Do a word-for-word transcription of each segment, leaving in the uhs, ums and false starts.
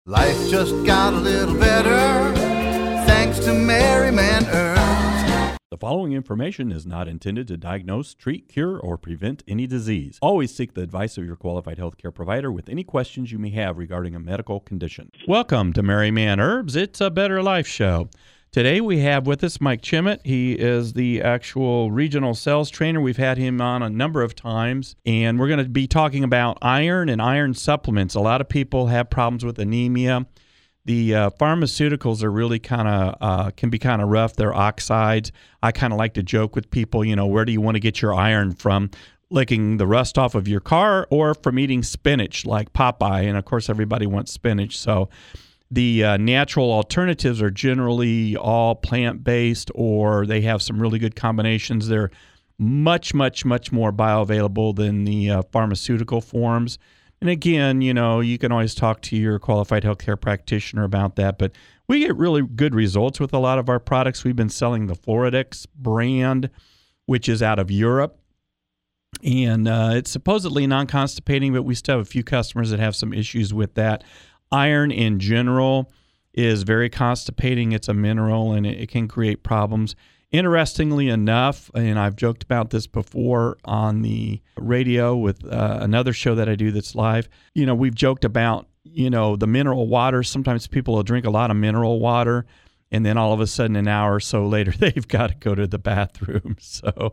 Life just got a little better thanks to Merryman Herbs. The following information is not intended to diagnose, treat, cure, or prevent any disease. Always seek the advice of your qualified healthcare provider with any questions you may have regarding a medical condition. Welcome to Merryman Herbs. It's a Better Life show. Today we have with us Mike Chimmet. He is the actual regional sales trainer. We've had him on a number of times, and we're going to be talking about iron and iron supplements. A lot of people have problems with anemia. The uh, pharmaceuticals are really kind of, uh, can be kind of rough. They're oxides. I kind of like to joke with people, you know, where do you want to get your iron from? Licking the rust off of your car or from eating spinach like Popeye? And, of course, everybody wants spinach. So the uh, natural alternatives are generally all plant-based, or they have some really good combinations. They're much, much, much more bioavailable than the uh, pharmaceutical forms. And again, you know, you can always talk to your qualified healthcare practitioner about that, but we get really good results with a lot of our products. We've been selling the Floradix brand, which is out of Europe, and uh, it's supposedly non-constipating, but we still have a few customers that have some issues with that. Iron in general is very constipating. It's a mineral, and it, it can create problems. Interestingly enough, and I've joked about this before on the radio with uh, another show that I do that's live, you know, we've joked about, you know, the mineral water. Sometimes people will drink a lot of mineral water, and then all of a sudden an hour or so later, they've got to go to the bathroom. So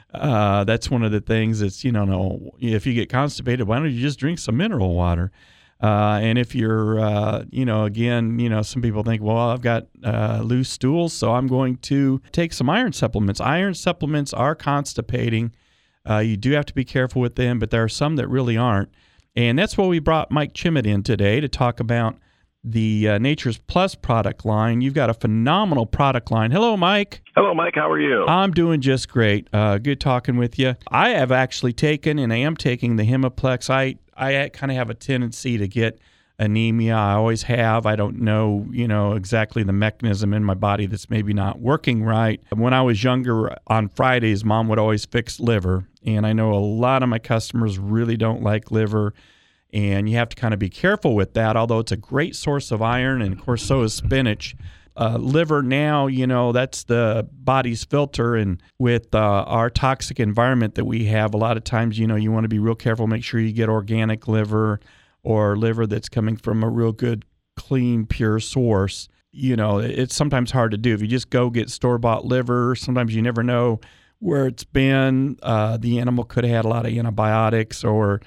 uh, that's one of the things that's, you know, no, if you get constipated, why don't you just drink some mineral water? Uh, and if you're, uh, you know, again, you know, some people think, well, I've got uh, loose stools, so I'm going to take some iron supplements. Iron supplements are constipating. Uh, you do have to be careful with them, but there are some that really aren't. And that's why we brought Mike Chimmet in today to talk about the uh, Nature's Plus product line. You've got a phenomenal product line. Hello, Mike. Hello, Mike. How are you? I'm doing just great. Uh, good talking with you. I have actually taken, and I am taking the Hemaplex. I I kind of have a tendency to get anemia. I always have. I don't know, you know, exactly the mechanism in my body that's maybe not working right. When I was younger, on Fridays, Mom would always fix liver, and I know a lot of my customers really don't like liver, and you have to kind of be careful with that, although it's a great source of iron, and of course so is spinach. Uh, liver now, you know, that's the body's filter, and with uh, our toxic environment that we have, a lot of times, you know, you want to be real careful, make sure you get organic liver or liver that's coming from a real good, clean, pure source. You know, it's sometimes hard to do. If you just go get store-bought liver, sometimes you never know where it's been. Uh, the animal could have had a lot of antibiotics or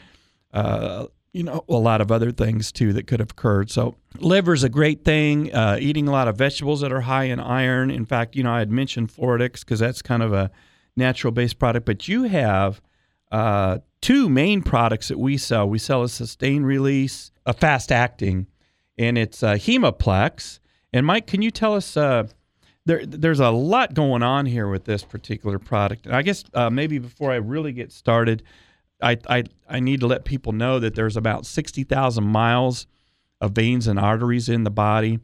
uh you know, a lot of other things, too, that could have occurred. So liver's a great thing. Uh, eating a lot of vegetables that are high in iron. In fact, you know, I had mentioned Floradix because that's kind of a natural-based product. But you have uh, two main products that we sell. We sell a sustained release, a fast-acting, and it's uh, Hemaplex. And, Mike, can you tell us, uh, there, there's a lot going on here with this particular product. And I guess uh, maybe before I really get started, I, I I need to let people know that there's about sixty thousand miles of veins and arteries in the body,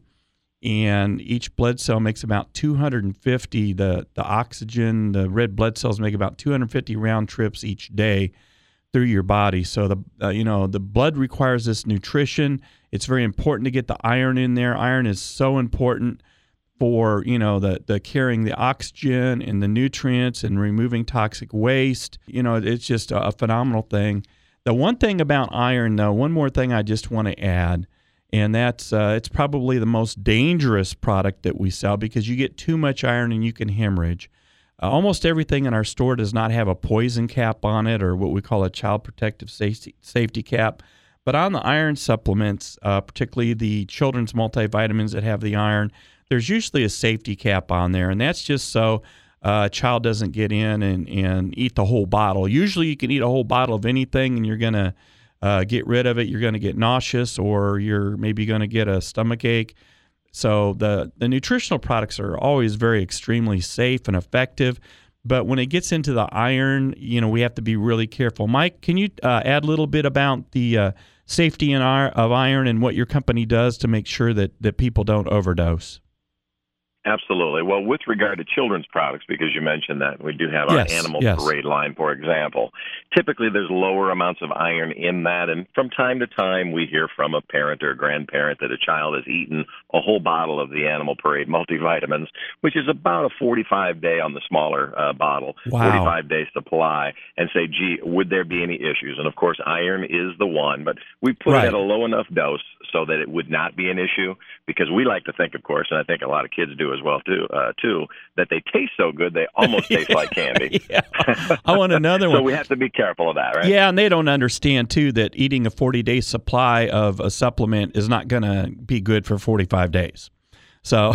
and each blood cell makes about two hundred fifty. The, the oxygen, the red blood cells make about two hundred fifty round trips each day through your body. So the uh, you know the blood requires this nutrition. It's very important to get the iron in there. Iron is so important for, you know, the, the carrying the oxygen and the nutrients and removing toxic waste. You know, it's just a, a phenomenal thing. The one thing about iron, though, one more thing I just want to add, and that's uh, it's probably the most dangerous product that we sell because you get too much iron and you can hemorrhage. Uh, almost everything in our store does not have a poison cap on it or what we call a child protective safety, safety cap. But on the iron supplements, uh, particularly the children's multivitamins that have the iron, there's usually a safety cap on there, and that's just so uh, a child doesn't get in and, and eat the whole bottle. Usually you can eat a whole bottle of anything, and you're going to uh, get rid of it. You're going to get nauseous, or you're maybe going to get a stomach ache. So the, the nutritional products are always very extremely safe and effective, but when it gets into the iron, you know, we have to be really careful. Mike, can you uh, add a little bit about the uh, safety in our, of iron and what your company does to make sure that, that people don't overdose? Absolutely. Well, with regard to children's products, because you mentioned that, we do have Yes, our Animal yes. Parade line, for example. Typically, there's lower amounts of iron in that, and from time to time, we hear from a parent or a grandparent that a child has eaten a whole bottle of the Animal Parade multivitamins, which is about a forty-five day on the smaller uh, bottle, Wow. forty-five day supply, and say, gee, would there be any issues? And, of course, iron is the one, but we put Right. it at a low enough dose so that it would not be an issue, because we like to think, of course, and I think a lot of kids do as well too, uh, too, that they taste so good they almost taste like candy. Yeah. I want another so one. we have to be careful of that, right? Yeah, and they don't understand, too, that eating a forty-day supply of a supplement is not going to be good for forty-five days. So,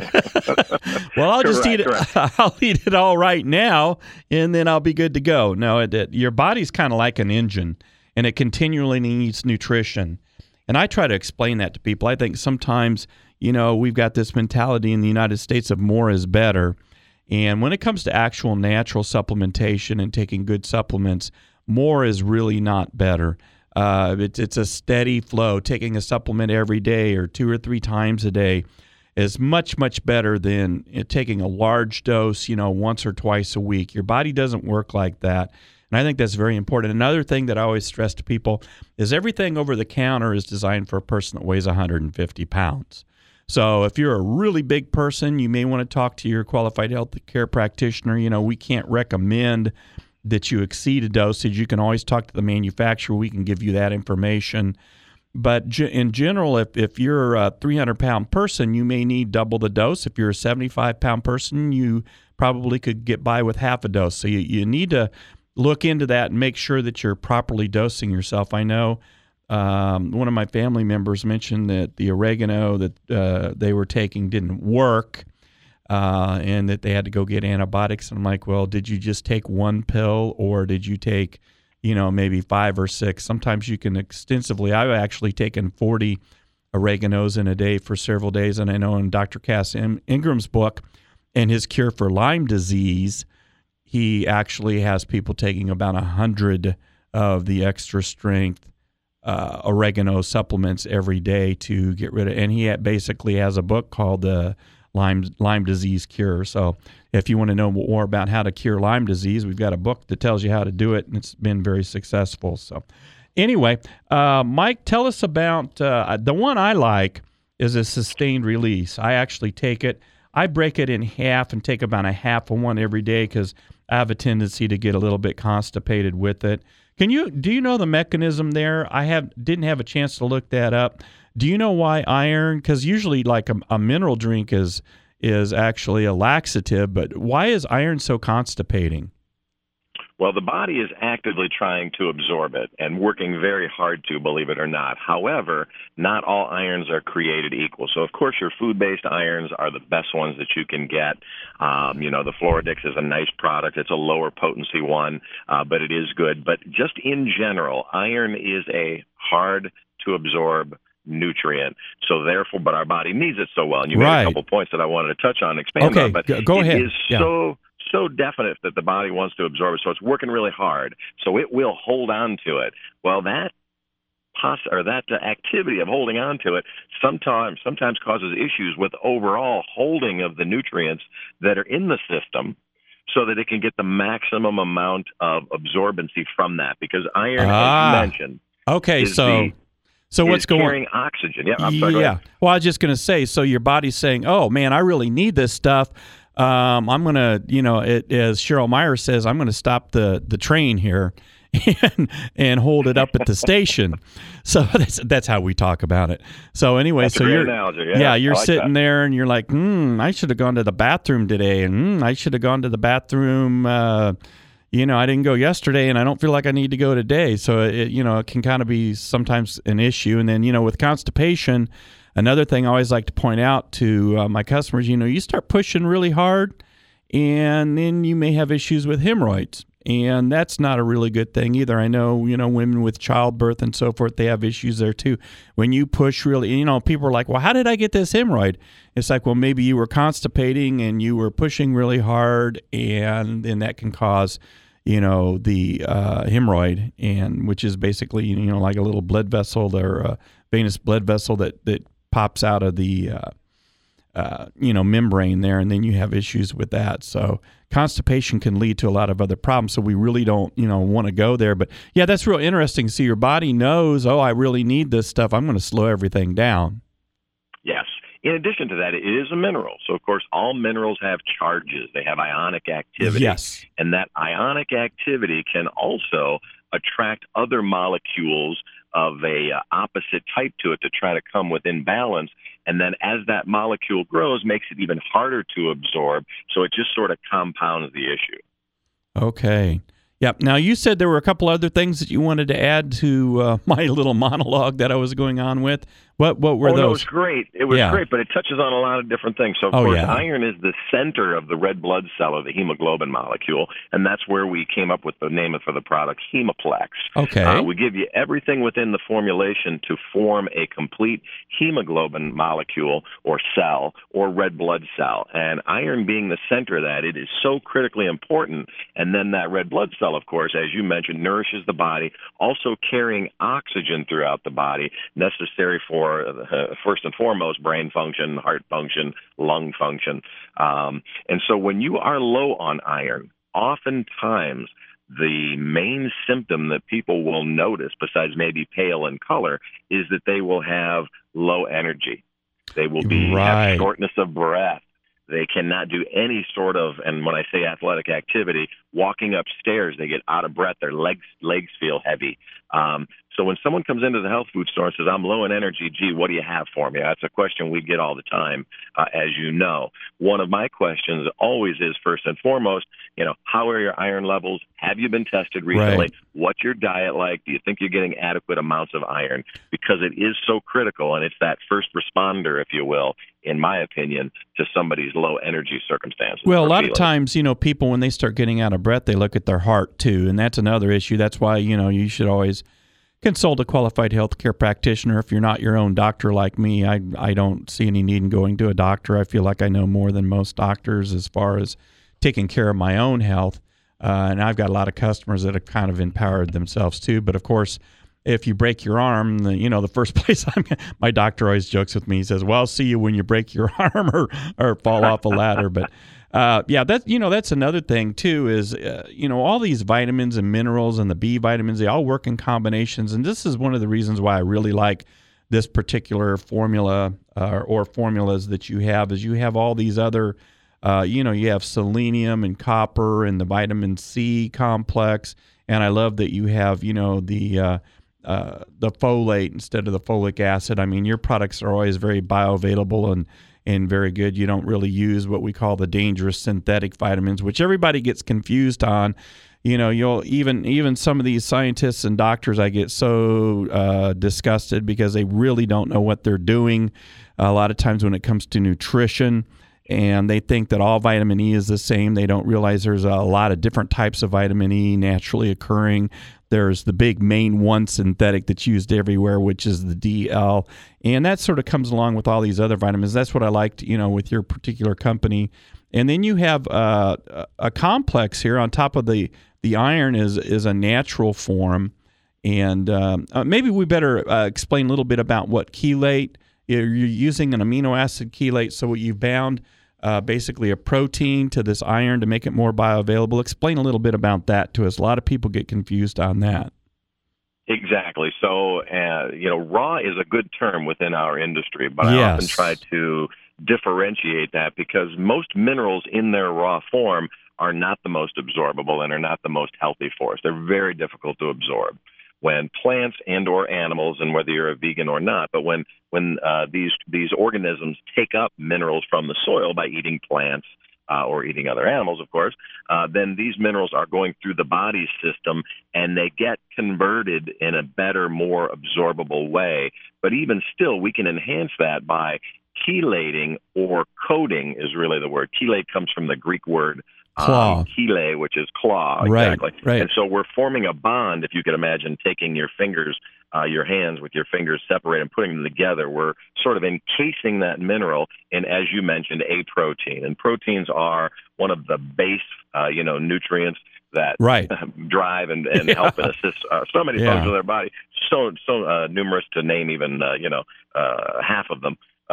well, I'll just Correct, eat it. I'll eat it all right now, and then I'll be good to go. No, it, it, your body's kind of like an engine, and it continually needs nutrition. And I try to explain that to people. I think sometimes, you know, we've got this mentality in the United States of more is better. And when it comes to actual natural supplementation and taking good supplements, more is really not better. Uh, it's, it's a steady flow. Taking a supplement every day or two or three times a day is much, much better than taking a large dose, you know, once or twice a week. Your body doesn't work like that. And I think that's very important. Another thing that I always stress to people is everything over the counter is designed for a person that weighs one hundred fifty pounds. So if you're a really big person, you may want to talk to your qualified health care practitioner. You know, we can't recommend that you exceed a dosage. You can always talk to the manufacturer. We can give you that information. But in general, if, if you're a three hundred pound person, you may need double the dose. If you're a seventy-five pound person, you probably could get by with half a dose. So you, you need to look into that and make sure that you're properly dosing yourself. I know um, one of my family members mentioned that the oregano that uh, they were taking didn't work uh, and that they had to go get antibiotics. And I'm like, well, did you just take one pill or did you take, you know, maybe five or six? Sometimes you can extensively. I've actually taken forty oreganos in a day for several days. And I know in Doctor Cass Ingram's book and his cure for Lyme disease, he actually has people taking about one hundred of the extra strength uh, oregano supplements every day to get rid of. And he basically has a book called the Lyme Lyme Disease Cure. So if you want to know more about how to cure Lyme disease, we've got a book that tells you how to do it, and it's been very successful. So anyway, uh, Mike, tell us about uh, the one I like is a sustained release. I actually take it. I break it in half and take about a half of one every day because I have a tendency to get a little bit constipated with it. Can you do you know the mechanism there? I have didn't have a chance to look that up. Do you know why iron? Because usually, like a, a mineral drink is is actually a laxative, but why is iron so constipating? Well, the body is actively trying to absorb it and working very hard to, believe it or not. However, not all irons are created equal. So, of course, your food-based irons are the best ones that you can get. Um, you know, the Floradix is a nice product. It's a lower potency one, uh, but it is good. But just in general, iron is a hard-to-absorb nutrient. So, therefore, but our body needs it so well. And you made Right. a couple points that I wanted to touch on and expand Okay, on. But go- go it ahead. is Yeah. so... so definite that the body wants to absorb it, so it's working really hard. So it will hold on to it. Well, that poss- or that uh, activity of holding on to it sometimes sometimes causes issues with overall holding of the nutrients that are in the system, so that it can get the maximum amount of absorbency from that. Because iron, Ah, as you mentioned, Okay, is so the, so what's is going? carrying oxygen. Yeah, I'm sorry. go Yeah. ahead. Well, I was just going to say, so your body's saying, "Oh man, I really need this stuff. Um, I'm going to, you know, it, as Cheryl Meyer says, I'm going to stop the the train here and and hold it up at the station." So that's that's how we talk about it. So anyway, That's a so great you're analogy. Yeah, you're I like sitting that. there and you're like, "Hmm, I should have gone to the bathroom today, and mm, I should have gone to the bathroom." Uh, you know, I didn't go yesterday, and I don't feel like I need to go today. So it, you know, it can kind of be sometimes an issue. And then, you know, with constipation, another thing I always like to point out to uh, my customers, you know, you start pushing really hard, and then you may have issues with hemorrhoids. And that's not a really good thing either. I know, you know, women with childbirth and so forth, they have issues there too. When you push really, you know, people are like, well, how did I get this hemorrhoid? It's like, well, maybe you were constipating and you were pushing really hard, and then that can cause, you know, the uh, hemorrhoid, and which is basically, you know, like a little blood vessel or a venous blood vessel that, that pops out of the uh, uh, you know, membrane there, and then you have issues with that. So constipation can lead to a lot of other problems. So we really don't, you know, want to go there. But yeah, that's real interesting. See, your body knows, oh, I really need this stuff. I'm going to slow everything down. Yes. In addition to that, it is a mineral. So, of course, all minerals have charges. They have ionic activity. Yes. And that ionic activity can also attract other molecules of a uh, opposite type to it to try to come within balance. And then as that molecule grows, makes it even harder to absorb. So it just sort of compounds the issue. Okay. Yep. Now, you said there were a couple other things that you wanted to add to uh, my little monologue that I was going on with. What what were oh, those? No, it was great. It was yeah. great, but it touches on a lot of different things. So, of oh, course, yeah. iron is the center of the red blood cell, or the hemoglobin molecule, and that's where we came up with the name for the product, Hemaplex. Okay. Uh, we give you everything within the formulation to form a complete hemoglobin molecule or cell or red blood cell. And iron being the center of that, it is so critically important. And then that red blood cell, of course, as you mentioned, nourishes the body, also carrying oxygen throughout the body, necessary for Uh, first and foremost, brain function, heart function, lung function. Um, and so when you are low on iron, oftentimes the main symptom that people will notice, besides maybe pale in color, is that they will have low energy. They will be right. have shortness of breath. They cannot do any sort of, and when I say athletic activity, walking upstairs, they get out of breath. Their legs legs feel heavy. Um, so when someone comes into the health food store and says, I'm low in energy, gee, what do you have for me? That's a question we get all the time, uh, as you know. One of my questions always is, first and foremost, you know, how are your iron levels? Have you been tested recently? Right. What's your diet like? Do you think you're getting adequate amounts of iron? Because it is so critical, and it's that first responder, if you will, in my opinion, to somebody's low energy circumstances. Well, a lot feeling. of times, you know, people, when they start getting out of breath, they look at their heart too, and that's another issue. That's why, you know, you should always consult a qualified healthcare practitioner. If you're not your own doctor like me, I I don't see any need in going to a doctor. I feel like I know more than most doctors as far as taking care of my own health, uh, and I've got a lot of customers that have kind of empowered themselves too. But of course, if you break your arm, the, you know, the first place I'm, my doctor always jokes with me. He says, well, I'll see you when you break your arm or, or fall off a ladder. But uh, yeah, that, you know, that's another thing too, is, uh, you know, all these vitamins and minerals and the B vitamins, they all work in combinations. And this is one of the reasons why I really like this particular formula uh, or formulas that you have, is you have all these other, uh, you know, you have selenium and copper and the vitamin C complex. And I love that you have, you know, the, uh, Uh, the folate instead of the folic acid. I mean, your products are always very bioavailable and, and very good. You don't really use what we call the dangerous synthetic vitamins, which everybody gets confused on. You know, you'll even even some of these scientists and doctors, I get so uh, disgusted because they really don't know what they're doing a lot of times when it comes to nutrition. And they think that all vitamin E is the same. They don't realize there's a lot of different types of vitamin E naturally occurring. There's the big main one synthetic that's used everywhere, which is the D L. And that sort of comes along with all these other vitamins. That's what I liked, you know, with your particular company. And then you have uh, a complex here on top of the, the iron is, is a natural form. And um, uh, maybe we better uh, explain a little bit about what chelate. You're using an amino acid chelate, so what you've bound uh, basically a protein to this iron to make it more bioavailable. Explain a little bit about that to us. A lot of people get confused on that. Exactly. So, uh, you know, raw is a good term within our industry, but yes. I often try to differentiate that because most minerals in their raw form are not the most absorbable and are not the most healthy for us. They're very difficult to absorb. When plants and or animals, and whether you're a vegan or not, but when when uh, these these organisms take up minerals from the soil by eating plants uh, or eating other animals, of course, uh, then these minerals are going through the body system and they get converted in a better, more absorbable way. But even still, we can enhance that by chelating, or coating is really the word. Chelate comes from the Greek word claw. Um, chele, which is claw, right, exactly. Right. And so we're forming a bond, if you could imagine, taking your fingers, uh, your hands with your fingers separated and putting them together. We're sort of encasing that mineral in, as you mentioned, a protein. And proteins are one of the base, uh, you know, nutrients that right. drive and, and yeah. help and assist uh, so many yeah. functions of their body, so so uh, numerous to name even, uh, you know, uh, half of them.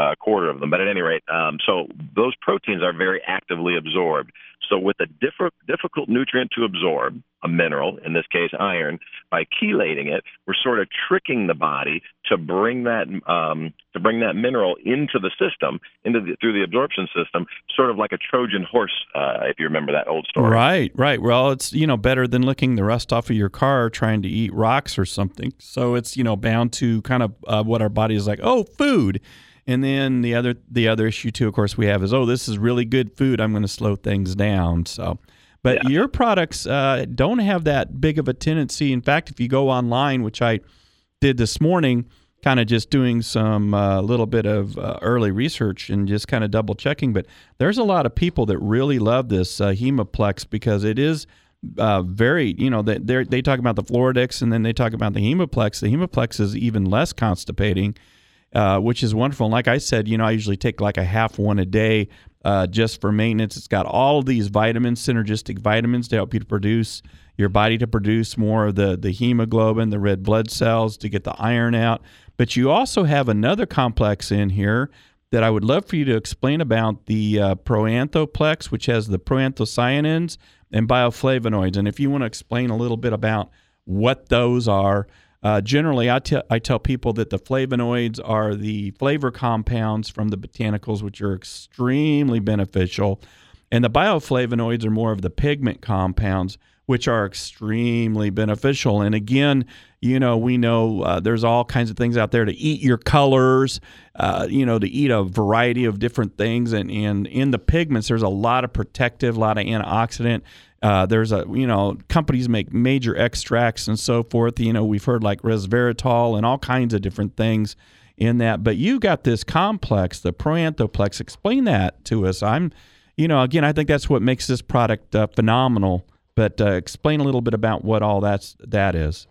a quarter of them. But at any rate, um, so those proteins are very actively absorbed. So with a diff- difficult nutrient to absorb, a mineral, in this case iron, by chelating it, we're sort of tricking the body to bring that um, to bring that mineral into the system, into the, through the absorption system, sort of like a Trojan horse, uh, if you remember that old story. Right, right. Well, it's, you know, better than licking the rust off of your car trying to eat rocks or something. So it's, you know, bound to kind of uh, what our body is like, oh, food. And then the other the other issue too, of course, we have is, oh, this is really good food. I'm going to slow things down. So, but yeah. Your products uh, don't have that big of a tendency. In fact, if you go online, which I did this morning, kind of just doing some uh, little bit of uh, early research and just kind of double checking, but there's a lot of people that really love this uh, Hemoplex because it is uh, very, you know, they they talk about the Floradix and then they talk about the Hemoplex. The Hemoplex is even less constipating. Uh, which is wonderful. And like I said, you know, I usually take like a half one a day uh, just for maintenance. It's got all of these vitamins, synergistic vitamins to help you to produce, your body to produce more of the, the hemoglobin, the red blood cells, to get the iron out. But you also have another complex in here that I would love for you to explain about, the uh, Proanthoplex, which has the proanthocyanins and bioflavonoids. And if you want to explain a little bit about what those are. Uh, generally, I, te- I tell people that the flavonoids are the flavor compounds from the botanicals, which are extremely beneficial. And the bioflavonoids are more of the pigment compounds, which are extremely beneficial. And again, you know, we know uh, there's all kinds of things out there to eat your colors, uh, you know, to eat a variety of different things. And, and in the pigments, there's a lot of protective, a lot of antioxidant. Uh, there's a, you know, companies make major extracts and so forth. You know, we've heard like resveratrol and all kinds of different things in that. But you got this complex, the Proanthoplex. Explain that to us. I'm, you know, again, I think that's what makes this product uh, phenomenal. But uh, explain a little bit about what all that's that is.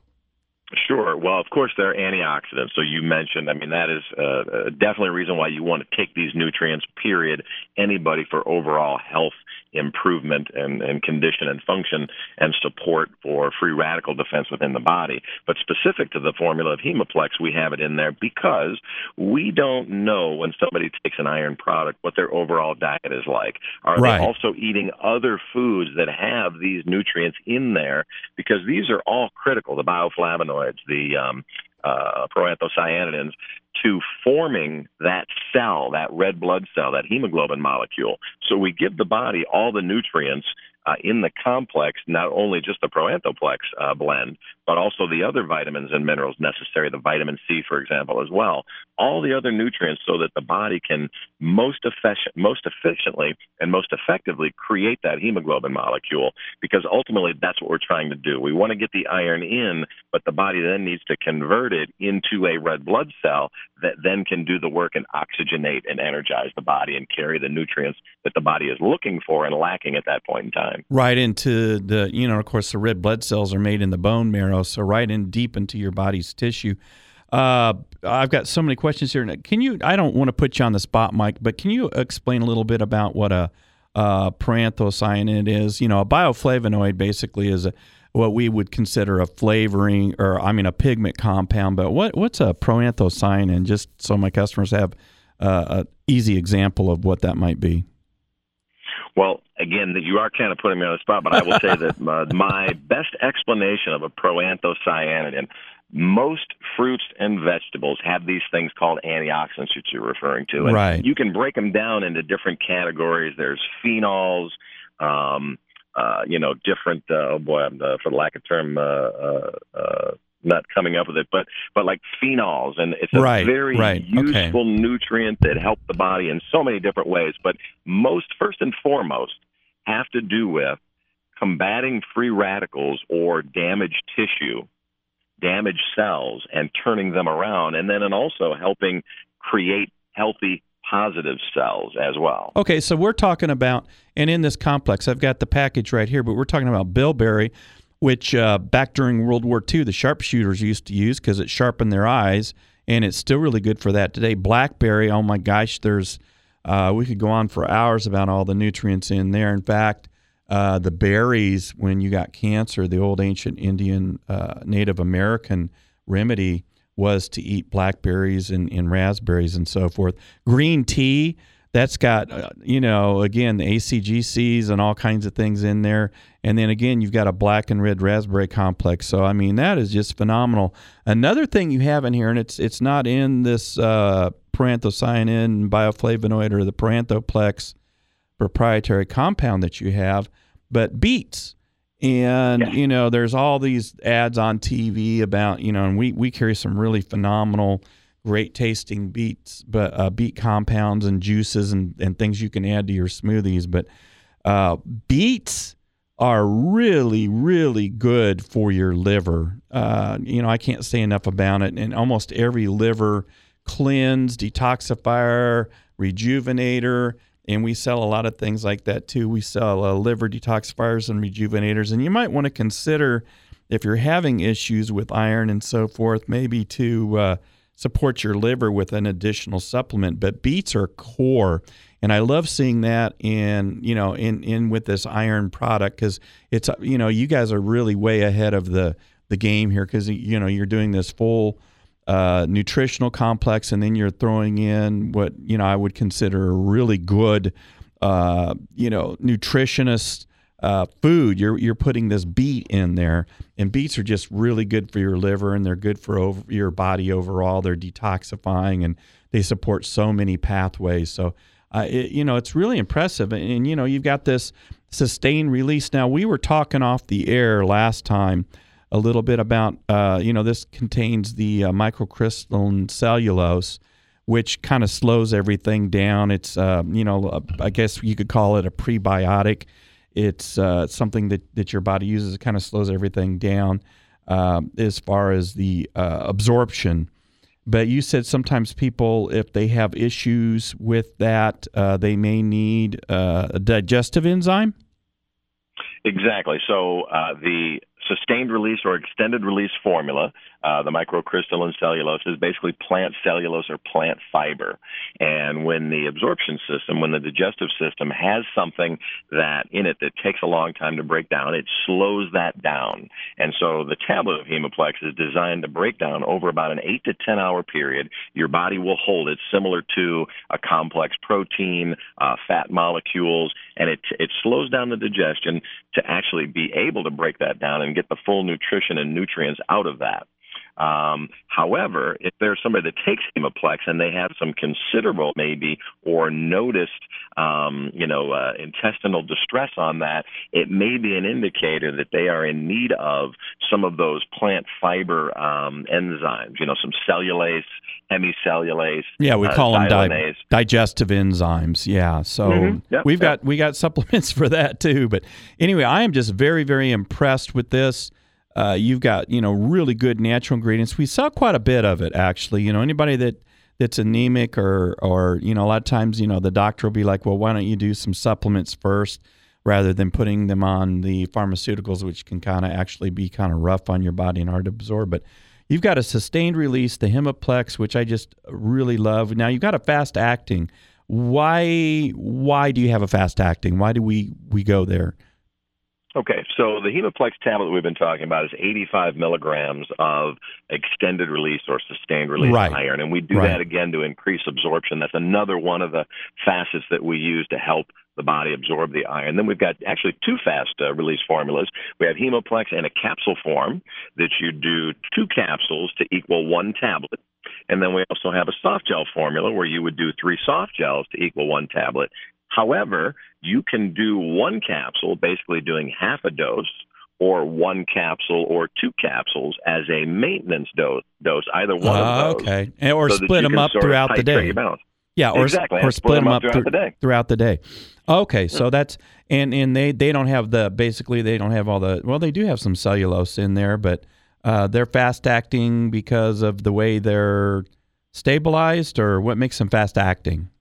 Sure. Well, of course, they're antioxidants. So you mentioned, I mean, that is uh, definitely a reason why you want to take these nutrients, period. Anybody for overall health improvement and, and condition and function and support for free radical defense within the body. But specific to the formula of Hemoplex, we have it in there because we don't know when somebody takes an iron product what their overall diet is like. Are right. they also eating other foods that have these nutrients in there? Because these are all critical, the bioflavonoids, the um, uh, proanthocyanins, to forming that cell, that red blood cell, that hemoglobin molecule. So we give the body all the nutrients uh, in the complex, not only just the Proanthoplex uh, blend, but also the other vitamins and minerals necessary, the vitamin C, for example, as well. All the other nutrients so that the body can most efficient, most efficiently and most effectively create that hemoglobin molecule, because ultimately that's what we're trying to do. We want to get the iron in, but the body then needs to convert it into a red blood cell that then can do the work and oxygenate and energize the body and carry the nutrients that the body is looking for and lacking at that point in time. Right into the, you know, of course, the red blood cells are made in the bone marrow, so right in deep into your body's tissue. Uh, I've got so many questions here. Can you, I don't want to put you on the spot, Mike, but can you explain a little bit about what a, a proanthocyanin is? You know, a bioflavonoid basically is a, what we would consider a flavoring, or I mean a pigment compound. But what what's a proanthocyanin? Just so my customers have uh, an easy example of what that might be. Well, again, you are kind of putting me on the spot, but I will say that uh, my best explanation of a proanthocyanin, most fruits and vegetables have these things called antioxidants that you're referring to. And right. You can break them down into different categories. There's phenols, um, uh, you know, different, uh, oh boy, I'm, uh, for the lack of term, uh, uh, uh, not coming up with it, but but like phenols, and it's a right, very right. useful okay. nutrient that help the body in so many different ways. But most, first and foremost, have to do with combating free radicals or damaged tissue, damaged cells, and turning them around, and then and also helping create healthy, positive cells as well. Okay, so we're talking about, and in this complex, I've got the package right here, but we're talking about bilberry, which uh, back during World War Two, the sharpshooters used to use because it sharpened their eyes, and it's still really good for that today. Blackberry, oh my gosh, there's uh, we could go on for hours about all the nutrients in there. In fact, uh, the berries, when you got cancer, the old ancient Indian uh, Native American remedy was to eat blackberries and, and raspberries and so forth. Green tea, that's got, uh, you know, again, the A C G Cs and all kinds of things in there. And then again, you've got a black and red raspberry complex. So, I mean, that is just phenomenal. Another thing you have in here, and it's it's not in this uh, paranthocyanin bioflavonoid or the Paranthoplex proprietary compound that you have, but beets. And, yeah. you know, there's all these ads on T V about, you know, and we, we carry some really phenomenal, great tasting beets, but uh, beet compounds and juices and, and things you can add to your smoothies. But uh, beets are really, really good for your liver. Uh, you know, I can't say enough about it. And almost every liver cleanse, detoxifier, rejuvenator, and we sell a lot of things like that too. We sell uh, liver detoxifiers and rejuvenators. And you might want to consider, if you're having issues with iron and so forth, maybe to uh, support your liver with an additional supplement. But beets are core. And I love seeing that in, you know, in, in with this iron product, because it's, you know, you guys are really way ahead of the, the game here, because, you know, you're doing this full Uh, nutritional complex, and then you're throwing in what, you know, I would consider a really good, uh, you know, nutritionist uh, food. You're you're putting this beet in there, and beets are just really good for your liver, and they're good for over, your body overall. They're detoxifying, and they support so many pathways. So, uh, it, you know, it's really impressive. And, and you know, you've got this sustained release. Now, we were talking off the air last time a little bit about, uh, you know, this contains the uh, microcrystalline cellulose, which kind of slows everything down. It's, uh, you know, uh, I guess you could call it a prebiotic. It's uh, something that, that your body uses. It kind of slows everything down uh, as far as the uh, absorption. But you said sometimes people, if they have issues with that, uh, they may need uh, a digestive enzyme? Exactly. So uh, the sustained release or extended release formula, uh, the microcrystalline cellulose, is basically plant cellulose or plant fiber. And when the absorption system, when the digestive system has something that in it that takes a long time to break down, it slows that down. And so the tablet of Hemoplex is designed to break down over about an eight to ten hour period. Your body will hold it, similar to a complex protein, uh, fat molecules, and it it slows down the digestion to actually be able to break that down and get the full nutrition and nutrients out of that. Um, however, if there's somebody that takes Hemoplex and they have some considerable maybe or noticed, um, you know, uh, intestinal distress on that, it may be an indicator that they are in need of some of those plant fiber um, enzymes, you know, some cellulase, hemicellulase. Yeah, we uh, call them di- digestive enzymes. Yeah, so mm-hmm. yep, we've yep. got we got supplements for that too. But anyway, I am just very, very impressed with this. Uh, you've got, you know, really good natural ingredients. We sell quite a bit of it, actually. You know, anybody that, that's anemic or, or, you know, a lot of times, you know, the doctor will be like, well, why don't you do some supplements first rather than putting them on the pharmaceuticals, which can kind of actually be kind of rough on your body and hard to absorb. But you've got a sustained release, the Hemoplex, which I just really love. Now, you've got a fast acting. Why, why do you have a fast acting? Why do we, we go there? Okay, so the Hemoplex tablet that we've been talking about is eighty-five milligrams of extended release or sustained release right. iron, and we do right. that again to increase absorption. That's another one of the facets that we use to help the body absorb the iron. Then we've got actually two fast uh, release formulas. We have Hemoplex in a capsule form that you do two capsules to equal one tablet. And then we also have a soft gel formula where you would do three soft gels to equal one tablet. However, you can do one capsule, basically doing half a dose, or one capsule or two capsules as a maintenance dose, dose either one uh, of those. Okay, and, or so split them up throughout the day. Yeah, or, exactly. or split them up, up throughout through, the day. Throughout the day. Okay, so yeah. that's, and, and they, they don't have the, basically they don't have all the, well, they do have some cellulose in there, but uh, they're fast acting because of the way they're stabilized, or what makes them fast acting? Exactly.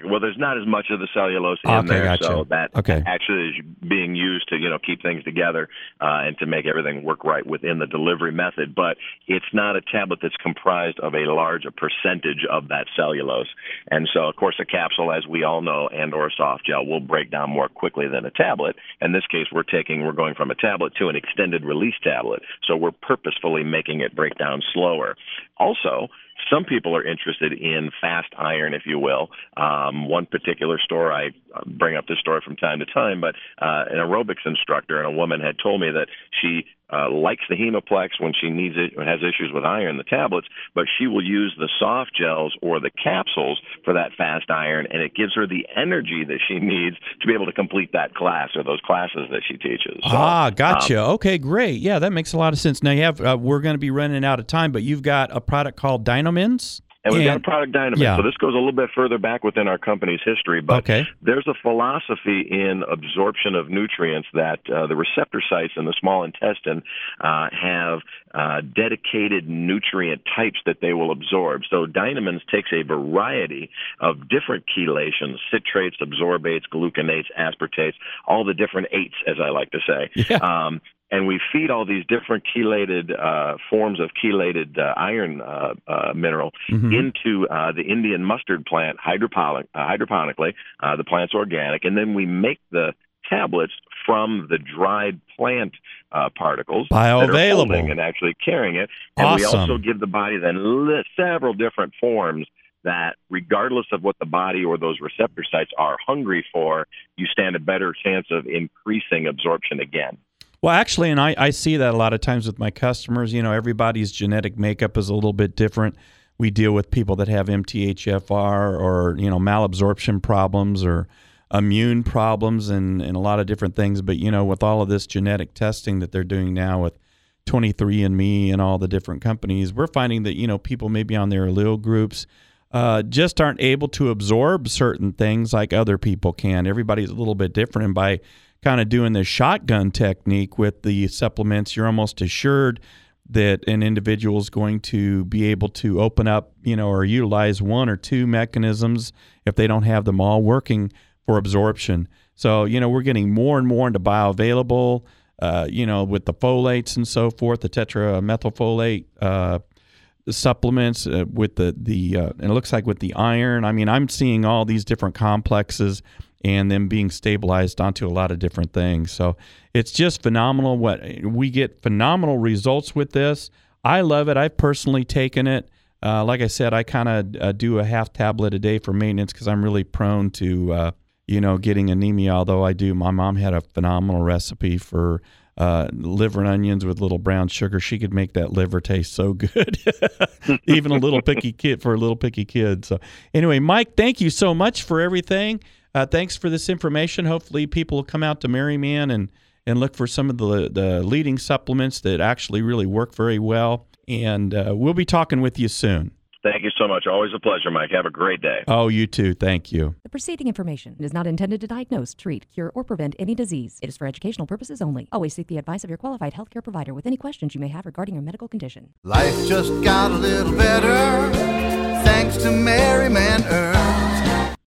Exactly. Well, there's not as much of the cellulose in Okay, there, gotcha. so that Okay. actually is being used to, you know, keep things together uh, and to make everything work right within the delivery method. But it's not a tablet that's comprised of a large percentage of that cellulose. And so, of course, a capsule, as we all know, and or a soft gel will break down more quickly than a tablet. In this case, we're taking, we're going from a tablet to an extended release tablet. So we're purposefully making it break down slower. Also, some people are interested in fast iron, if you will. Um, one particular store, I bring up this story from time to time, but uh, an aerobics instructor and a woman had told me that she uh, likes the Hemoplex when she needs it, has issues with iron, the tablets, but she will use the soft gels or the capsules for that fast iron, and it gives her the energy that she needs to be able to complete that class or those classes that she teaches. So, ah, gotcha. Um, okay, great. Yeah, that makes a lot of sense. Now, you have uh, we're going to be running out of time, but you've got a product called Dynamins? And we've got a And- product Dynamins. yeah. So this goes a little bit further back within our company's history, but Okay. there's a philosophy in absorption of nutrients that uh, the receptor sites in the small intestine uh, have uh, dedicated nutrient types that they will absorb. So Dynamins takes a variety of different chelations, citrates, absorbates, gluconates, aspartates, all the different eights, as I like to say. Yeah. Um, And we feed all these different chelated uh, forms of chelated uh, iron uh, uh, mineral Mhm. into uh, the Indian mustard plant hydroponic, uh, hydroponically. Uh, the plant's organic. And then we make the tablets from the dried plant uh, particles that are Bioavailable. holding and actually carrying it. And we Awesome. also give the body then li- several different forms that regardless of what the body or those receptor sites are hungry for, you stand a better chance of increasing absorption again. Well, actually, and I, I see that a lot of times with my customers. You know, everybody's genetic makeup is a little bit different. We deal with people that have M T H F R or, you know, malabsorption problems or immune problems and, and a lot of different things. But, you know, with all of this genetic testing that they're doing now with twenty-three and me and all the different companies, we're finding that, you know, people maybe on their allele groups uh, just aren't able to absorb certain things like other people can. Everybody's a little bit different. And by kind of doing the shotgun technique with the supplements, you're almost assured that an individual is going to be able to open up, you know, or utilize one or two mechanisms if they don't have them all working for absorption. So, you know, we're getting more and more into bioavailable, uh, you know, with the folates and so forth, the tetramethylfolate uh, supplements uh, with the, the uh, and it looks like with the iron. I mean, I'm seeing all these different complexes and them being stabilized onto a lot of different things. So it's just phenomenal. What we get phenomenal results with this. I love it. I've personally taken it. Uh, like I said, I kind of uh, do a half tablet a day for maintenance because I'm really prone to, uh, you know, getting anemia. Although I do, my mom had a phenomenal recipe for uh, liver and onions with little brown sugar. She could make that liver taste so good, even a little picky kid for a little picky kid. So anyway, Mike, thank you so much for everything. Uh, thanks for this information. Hopefully people will come out to Merryman and, and look for some of the, the leading supplements that actually really work very well. And uh, we'll be talking with you soon. Thank you so much. Always a pleasure, Mike. Have a great day. Oh, you too. Thank you. The preceding information is not intended to diagnose, treat, cure, or prevent any disease. It is for educational purposes only. Always seek the advice of your qualified healthcare provider with any questions you may have regarding your medical condition. Life just got a little better thanks to Merryman Earth.